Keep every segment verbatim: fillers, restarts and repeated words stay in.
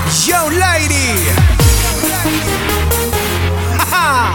Yo lady， 哈哈！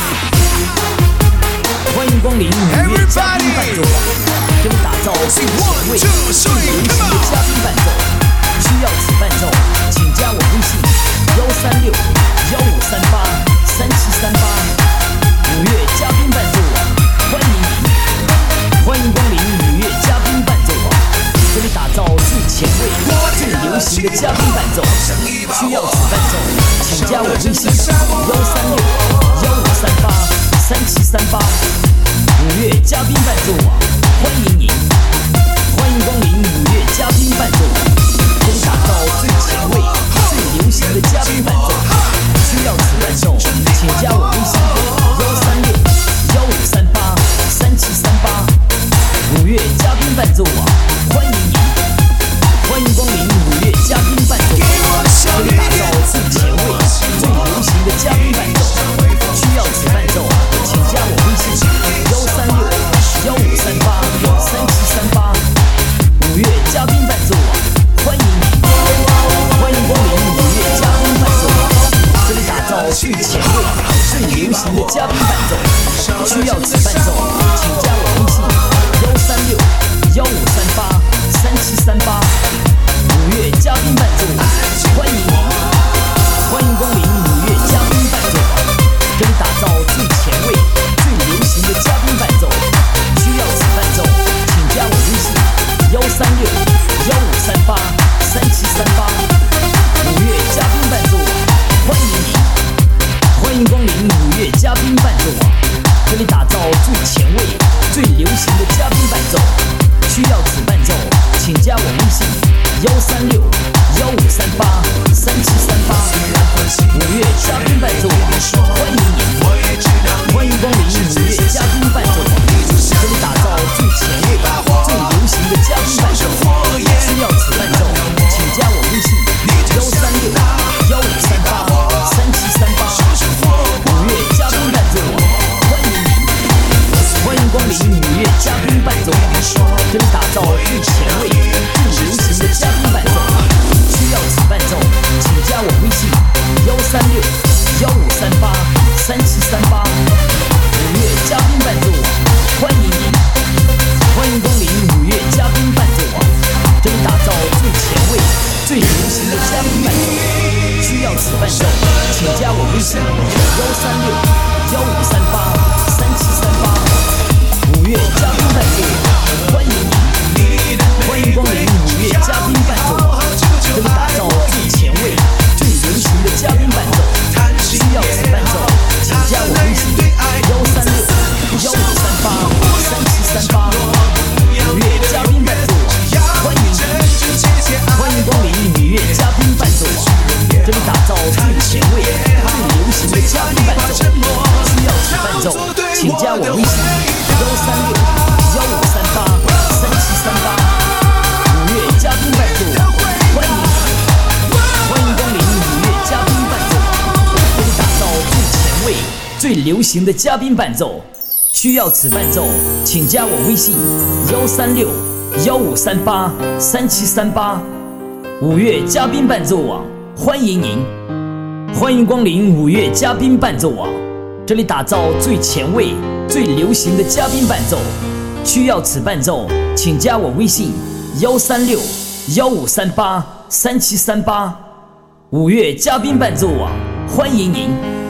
欢迎光临五月嘉宾伴奏网，跟你打造最前卫、最流行的嘉宾伴奏。需要此伴奏，请加我微信：幺三六幺五三八三七三八。五月嘉宾伴奏网，欢迎您！欢迎光临五月嘉宾伴奏网，跟你打造最前卫、最流行的嘉宾伴奏。需要此伴奏，请加我微信：幺三六幺五三八三七三八。五月嘉宾伴奏网，欢迎您！欢迎光临五月嘉宾伴奏网，跟你打造最前卫、最流行的嘉宾伴奏。需要此伴奏，请加我微信：幺三六幺五三八三七三八。五月嘉宾伴奏网，欢迎您！欢迎光临五月嘉宾伴奏网，跟你打造最前卫、最流行的嘉宾伴奏。需要此伴奏，请加我微信：幺三六幺五三八三七三八。五月嘉宾伴奏网，欢迎您！欢迎光临五月嘉宾伴奏网，这里打造最前卫、最流行的嘉宾伴奏。需要此伴奏，请加我微信：幺三六幺五三八三七三八。五月嘉宾伴奏网，欢迎您！欢迎光临五月嘉宾伴奏网，这里打造最前卫、最流行的嘉宾伴奏。需要此伴奏，请加我微信：幺三六幺五三八三七三八。五月嘉宾伴奏网，欢迎您！欢迎光临五月嘉宾伴奏网，这里打造最前卫、最流行的嘉宾伴奏。需要此伴奏，请加我微信：幺三六幺五三八三七三八。五月嘉宾伴奏网，欢迎您！欢迎光临五月嘉宾伴奏网，这里打造最前卫、最流行的嘉宾伴奏。需要此伴奏，请加我微信：幺三六幺五三八三七三八。五月嘉宾伴奏网，欢迎您！欢迎光临五月嘉宾伴奏网，这里打造最前卫、最流行的嘉宾伴奏。需要此伴奏，请加我微信：幺三六幺五三八三七三八。五月嘉宾伴奏网，欢迎您！欢迎光临五月嘉宾伴奏网，这里打造最前卫、最流行的嘉宾伴奏。需要此伴奏，请加我微信：幺三六幺五三八三七三八。五月嘉宾伴奏网，欢迎您！欢迎光临五月嘉宾伴奏网，这里打造最前卫、最流行的嘉宾伴奏。需要此伴奏，请加我微信：幺三六幺五三八三七三八。五月嘉宾伴奏网，欢迎您！欢迎光临五月嘉宾伴奏网，这里打造最前卫、最流行的嘉宾伴奏。需要此伴奏，请加我微信：幺三六幺五三八三七三八。五月嘉宾伴奏网，欢迎您！欢迎光临五月嘉宾伴奏网，这里打造最前卫、最流行的嘉宾伴奏。需要此伴奏，请加我微信：幺三六幺五三八三七三八。五月嘉宾伴奏网，欢迎您！欢迎光临五月嘉宾伴奏网，这里打造最前卫、最流行的嘉宾伴奏。需要此伴奏，请加我微信：幺三六幺五三八三七三八。五月嘉宾伴奏网，欢迎您！